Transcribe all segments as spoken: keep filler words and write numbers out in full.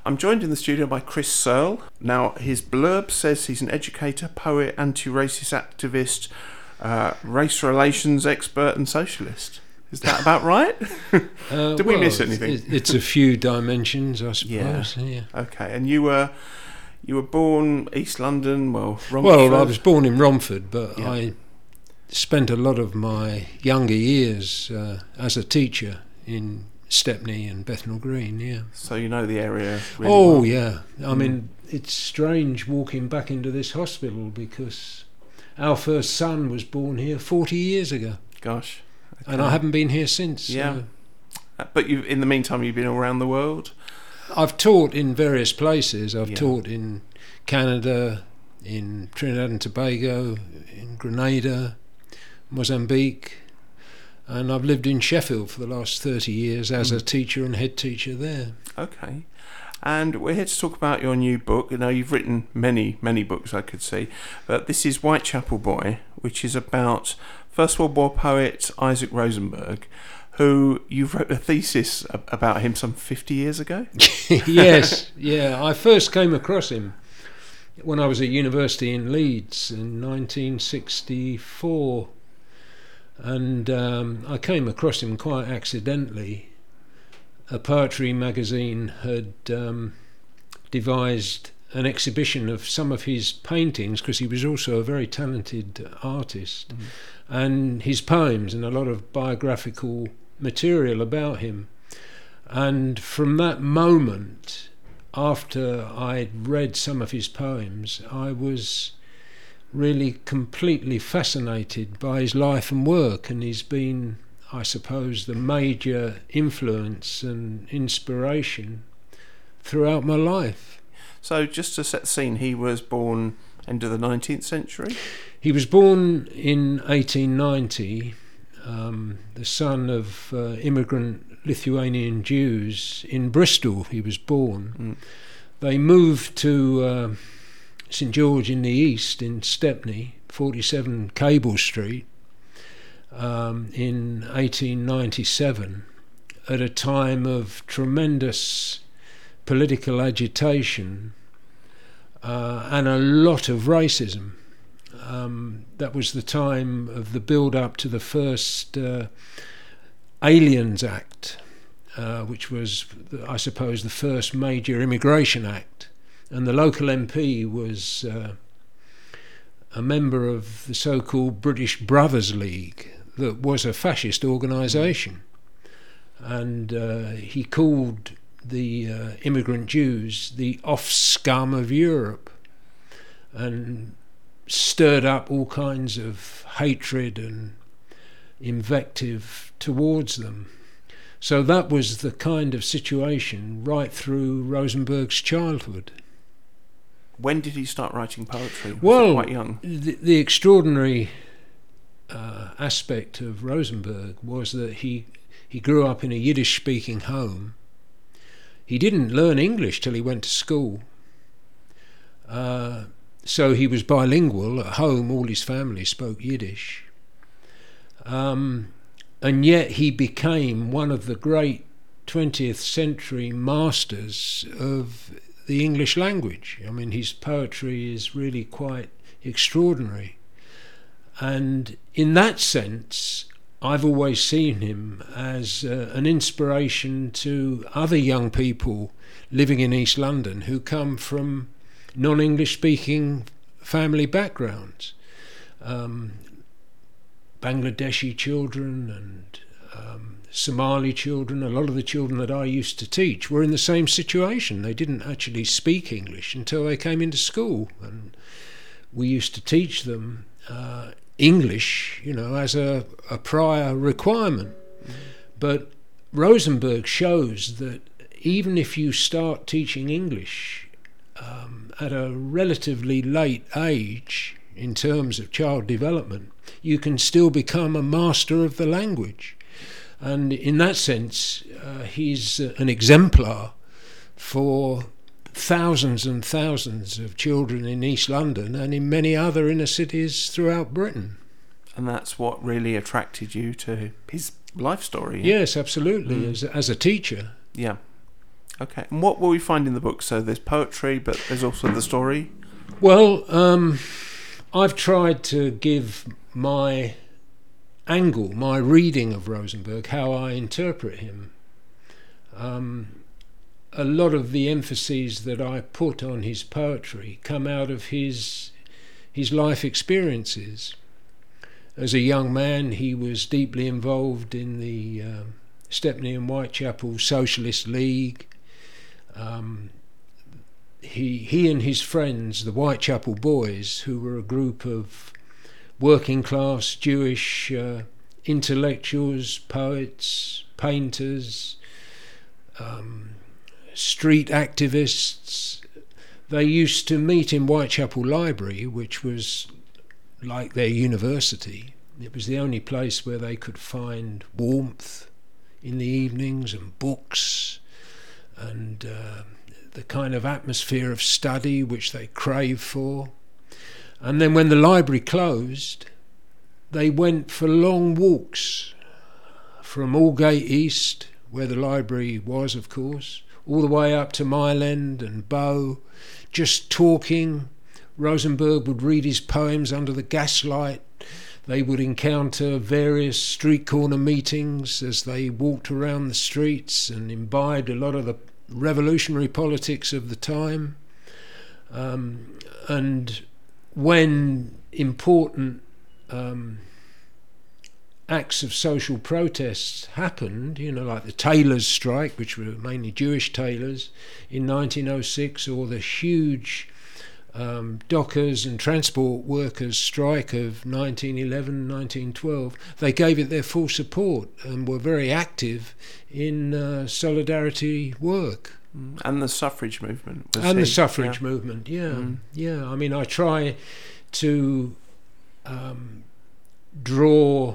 I'm joined in the studio by Chris Searle. Now, his blurb says he's an educator, poet, anti-racist activist, uh, race relations expert and socialist. Is that about right? Uh, Did we well, miss anything? It, it's a few dimensions, I Yeah. suppose. Yeah. Okay, and you were you were born East London, well, Romford. Well, I was born in Romford, but Yeah. I spent a lot of my younger years uh, as a teacher in Stepney and Bethnal Green, yeah. So you know the area really oh, well. yeah. I Mm. mean, it's strange walking back into this hospital because our first son was born here forty years ago. Gosh. Okay. And I haven't been here since. Yeah. So Uh, But you, in the meantime, you've been all around the world? I've taught in various places. I've Yeah. taught in Canada, in Trinidad and Tobago, in Grenada, Mozambique, and I've lived in Sheffield for the last thirty years as Mm. a teacher and head teacher there. Okay. And we're here to talk about your new book. You know, you've written many, many books, I could see. But this is Whitechapel Boy, which is about First World War poet Isaac Rosenberg, who you wrote a thesis a- about him some fifty years ago? Yes, yeah. I first came across him when I was at university in Leeds in nineteen sixty-four. And um, I came across him quite accidentally. A poetry magazine had um, devised an exhibition of some of his paintings, because he was also a very talented artist, Mm. and his poems and a lot of biographical material about him. And from that moment, after I'd read some of his poems, I was really completely fascinated by his life and work, and he's been, I suppose, the major influence and inspiration throughout my life. So just to set the scene, he was born end of the nineteenth century? He was born in eighteen ninety, um, the son of uh, immigrant Lithuanian Jews in Bristol. He was born. Mm. They moved to uh, St George in the East in Stepney, forty-seven Cable Street, um, in eighteen ninety-seven, at a time of tremendous political agitation uh, and a lot of racism. Um, that was the time of the build-up to the first uh, Aliens Act, uh, which was, I suppose, the first major immigration act. And the local M P was uh, a member of the so-called British Brothers League, that was a fascist organisation. And uh, he called the uh, immigrant Jews the off-scum of Europe, and stirred up all kinds of hatred and invective towards them. So that was the kind of situation right through Rosenberg's childhood. When did he start writing poetry? Was Well, he quite young? The, the extraordinary uh, aspect of Rosenberg was that he he grew up in a Yiddish-speaking home. He didn't learn English till he went to school. Uh, so he was bilingual. At home, all his family spoke Yiddish. Um, and yet he became one of the great twentieth century masters of the English language. I mean, his poetry is really quite extraordinary. And in that sense, I've always seen him as uh, an inspiration to other young people living in East London who come from non-English speaking family backgrounds. Um, Bangladeshi children and um, Somali children. A lot of the children that I used to teach were in the same situation. They didn't actually speak English until they came into school, and we used to teach them uh, English, you know, as a, a prior requirement. Mm. But Rosenberg shows that even if you start teaching English um, at a relatively late age in terms of child development, you can still become a master of the language. And in that sense, uh, he's uh, an exemplar for thousands and thousands of children in East London and in many other inner cities throughout Britain. And that's what really attracted you to his life story? Yeah? Yes, absolutely, Mm. as, as a teacher. Yeah. Okay, and what will we find in the book? So there's poetry, but there's also the story. Well, um, I've tried to give my angle, my reading of Rosenberg, how I interpret him. Um, a lot of the emphases that I put on his poetry come out of his his life experiences. As a young man, he was deeply involved in the uh, Stepney and Whitechapel Socialist League. Um, he he and his friends, the Whitechapel Boys, who were a group of working class Jewish uh, intellectuals, poets, painters, um, street activists, they used to meet in Whitechapel Library, which was like their university. It was the only place where they could find warmth in the evenings and books and uh, the kind of atmosphere of study which they craved for. And then when the library closed, they went for long walks from Aldgate East, where the library was, of course, all the way up to Mile End and Bow, just talking. Rosenberg would read his poems under the gaslight. They would encounter various street corner meetings as they walked around the streets and imbibed a lot of the revolutionary politics of the time. Um, and when important um, acts of social protests happened, you know, like the tailors' strike, which were mainly Jewish tailors, in nineteen oh six, or the huge um, dockers and transport workers' strike of nineteen eleven, nineteen twelve, they gave it their full support and were very active in uh, solidarity work. And the suffrage movement. Was and he? the suffrage yeah. movement, yeah. Mm. Yeah, I mean, I try to um, draw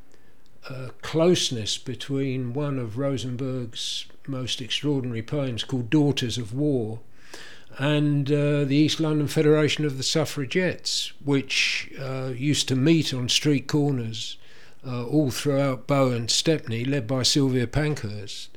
a closeness between one of Rosenberg's most extraordinary poems called Daughters of War and uh, the East London Federation of the Suffragettes, which uh, used to meet on street corners uh, all throughout Bow and Stepney, led by Sylvia Pankhurst.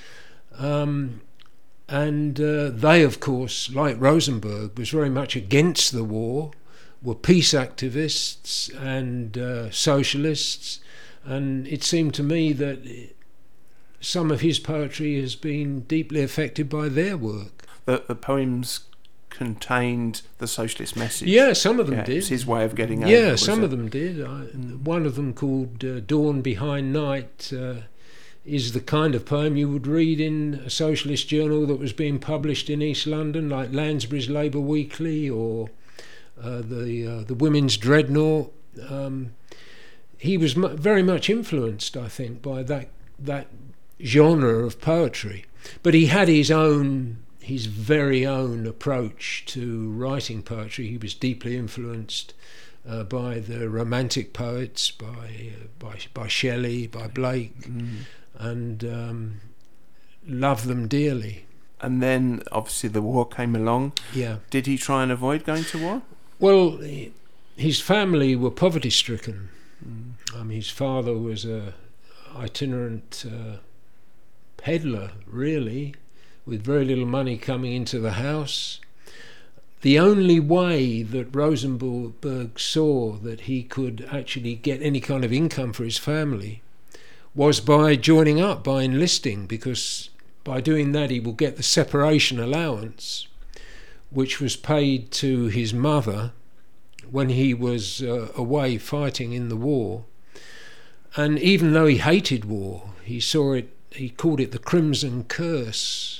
Um, and uh, they, of course, like Rosenberg, was very much against the war, were peace activists and uh, socialists, and it seemed to me that some of his poetry has been deeply affected by their work. The, the poems contained the socialist message. Yeah, some of them yeah, did. It was his way of getting over. Yeah, some it? of them did. I, one of them, called uh, Dawn Behind Night, uh, is the kind of poem you would read in a socialist journal that was being published in East London, like Lansbury's Labour Weekly or uh, the uh, the Women's Dreadnought. Um, he was mu- very much influenced, I think, by that that genre of poetry. But he had his own, his very own approach to writing poetry. He was deeply influenced uh, by the Romantic poets, by uh, by by Shelley, by Blake, mm. and um, loved them dearly. And then, obviously, the war came along. Yeah. Did he try and avoid going to war? Well, his family were poverty-stricken. Mm. Um, his father was a itinerant uh, peddler, really, with very little money coming into the house. The only way that Rosenberg saw that he could actually get any kind of income for his family was by joining up, by enlisting, because by doing that he will get the separation allowance, which was paid to his mother when he was uh, away fighting in the war. And even though he hated war, he saw it, he called it the Crimson Curse.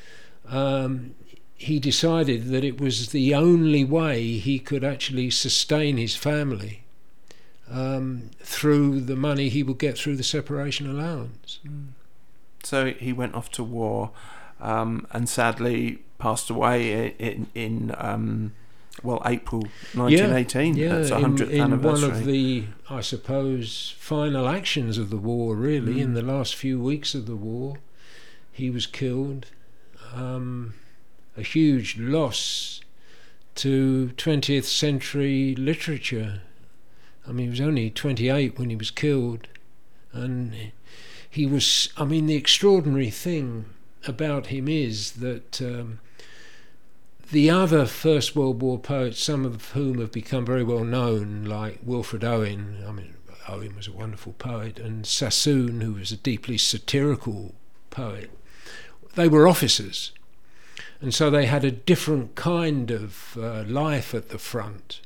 Um, he decided that it was the only way he could actually sustain his family um, through the money he would get through the separation allowance. Mm. So he went off to war um, and sadly passed away in, in um, well, April nineteen eighteen. Yeah, That's yeah, one hundredth in, in anniversary. one of the, I suppose, final actions of the war, really, mm. in the last few weeks of the war, he was killed. Um, a huge loss to twentieth century literature. I mean, he was only twenty-eight when he was killed, and he was, I mean, the extraordinary thing about him is that um, the other First World War poets, some of whom have become very well known, like Wilfred Owen, I mean, Owen was a wonderful poet, and Sassoon, who was a deeply satirical poet, they were officers. And so they had a different kind of uh, life at the front.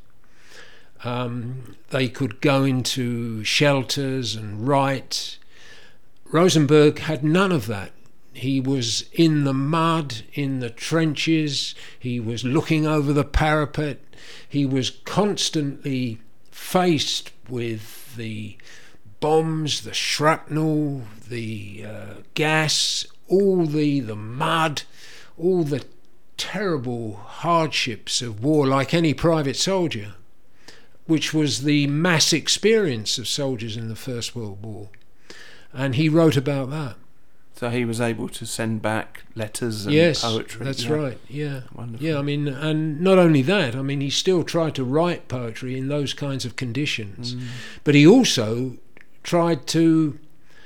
Um, they could go into shelters and write. Rosenberg had none of that. He was in the mud, in the trenches, he was looking over the parapet, he was constantly faced with the bombs, the shrapnel, the uh, gas, all the, the mud, all the terrible hardships of war, like any private soldier, which was the mass experience of soldiers in the First World War. And he wrote about that. So he was able to send back letters and yes, poetry. That's yeah. right, yeah. Wonderful. Yeah, I mean, and not only that, I mean, he still tried to write poetry in those kinds of conditions. Mm. But he also tried to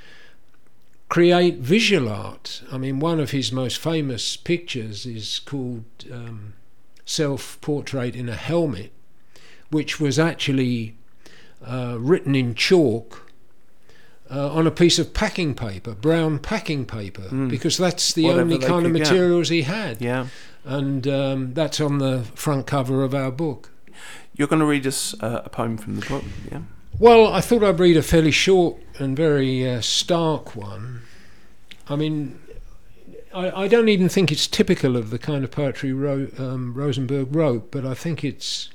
create visual art. I mean, one of his most famous pictures is called um, Self-Portrait in a Helmet, which was actually uh, written in chalk uh, on a piece of packing paper, brown packing paper, mm. because that's the Whatever only kind of materials get. he had. Yeah. And um, that's on the front cover of our book. You're going to read us uh, a poem from the book, yeah? Well, I thought I'd read a fairly short and very uh, stark one. I mean, I, I don't even think it's typical of the kind of poetry Ro- um, Rosenberg wrote, but I think it's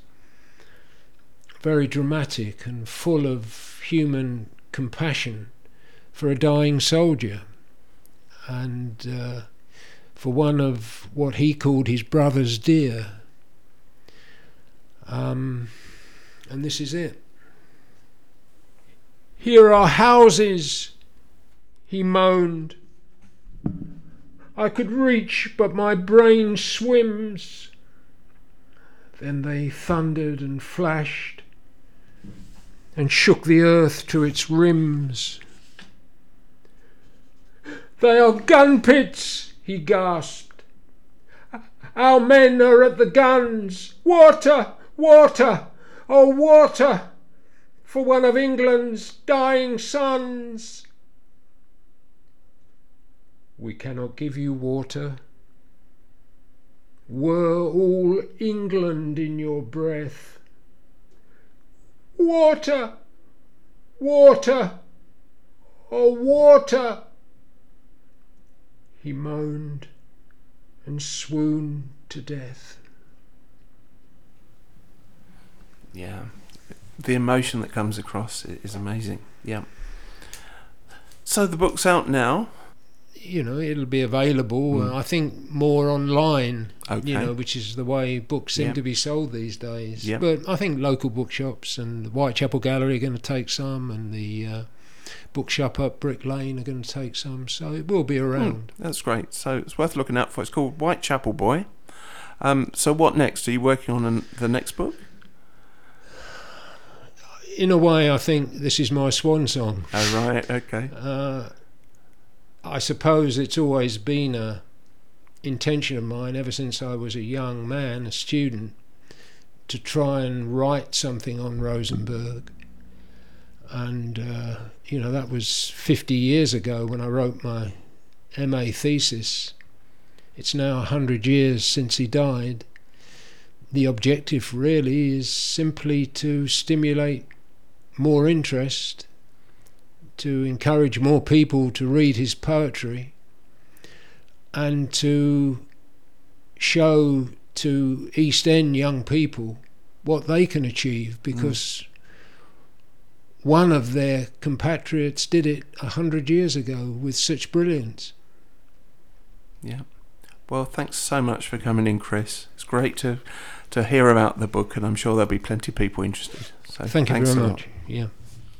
very dramatic and full of human compassion for a dying soldier, and uh, for one of what he called his brother's dear. Um, and this is it. Here are houses, he moaned. I could reach, but my brain swims. Then they thundered and flashed and shook the earth to its rims. They are gun pits, he gasped. Our men are at the guns. Water, water, oh water, for one of England's dying sons. We cannot give you water. Were all England in your breath. Water, water, oh water, he moaned and swooned to death. Yeah, the emotion that comes across is amazing. Yeah. So the book's out now. You know, it'll be available, mm. uh, I think, more online, okay. you know, which is the way books seem yep. to be sold these days. Yep. But I think local bookshops and the Whitechapel Gallery are going to take some, and the uh, bookshop up Brick Lane are going to take some, so it will be around. Mm, that's great. So it's worth looking out for. It's called Whitechapel Boy. Um, so what next? Are you working on an, the next book? In a way, I think this is my swan song. Oh, right, okay. Uh, I suppose it's always been a intention of mine ever since I was a young man, a student, to try and write something on Rosenberg. And, uh, you know, that was fifty years ago when I wrote my M A thesis. It's now one hundred years since he died. The objective really is simply to stimulate more interest, to encourage more people to read his poetry, and to show to East End young people what they can achieve, because mm. one of their compatriots did it a hundred years ago with such brilliance. Yeah. Well, thanks so much for coming in, Chris. It's great to to hear about the book, and I'm sure there'll be plenty of people interested. So thank you thanks very a much. lot. Yeah.